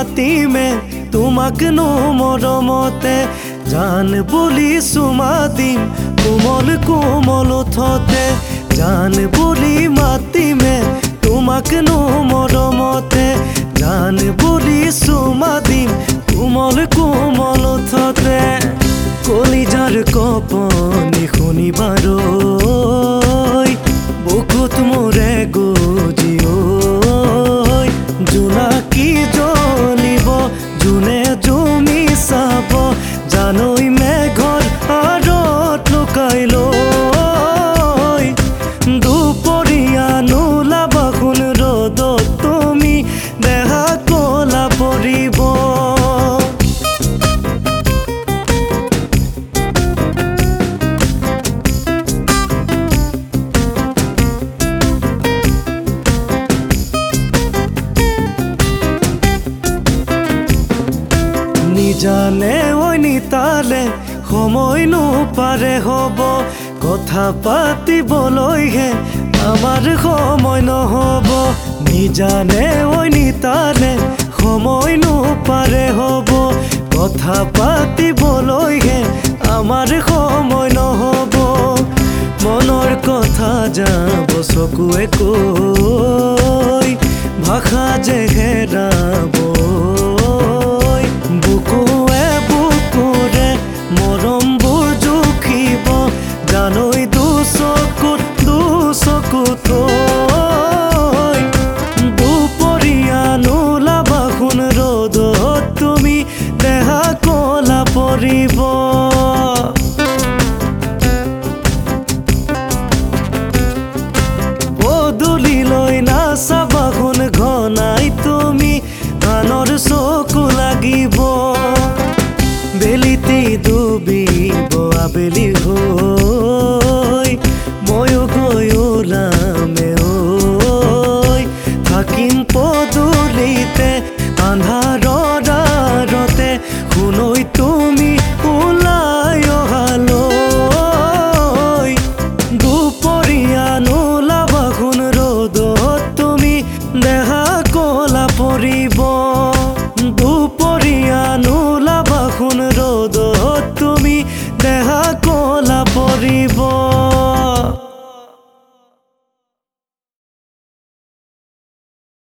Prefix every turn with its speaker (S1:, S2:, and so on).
S1: মাতিমে তোমাক নো মৰমতে জান বুলি চুমা দিম কোমল কোমল ওঠতে জান বুলি মাতিমে তোমাক নো মৰমতে জান বুলি চুমা দিম কোমল কোমল ওঠতে কলিজাৰ কপনি শুনিবাৰৈ বুকুত মোৰে গজিঅৈ জোনাকী জ্বলিব জোনে জুমি চাব জানৈ মেঘৰ আঁৰত লুকাই লৈ দুপৰীয়া নোলাবা কোন ৰ'দত তুমি দেহা কলা পৰিব জানে ওই নিতালে সময় নোপাৰে হ'ব কথা পাতিবলৈহে আমাৰ সময় নহ'ব নিজানে ওই নিতালে সময় নোপাৰে হ'ব কথা পাতিবলৈহে আমাৰ সময় নহ'ব মনৰ কথা যাব চকুৱে কৈ ভাষা যে হেৰাব বুকুৱে বুকুৰে মৰমবোৰ জুখিব জানৈ দুচকুত থৈ দুপৰীয়া নোলাবা কোন ৰ'দত তুমি দেহা কলা পৰিব পদূলিলৈ নাচাবা কোন ঘনাই তুমি আনৰ চকু লাগিব বেলিতে ডুবিব আবেলি হৈ ময়ো গৈ ওলাই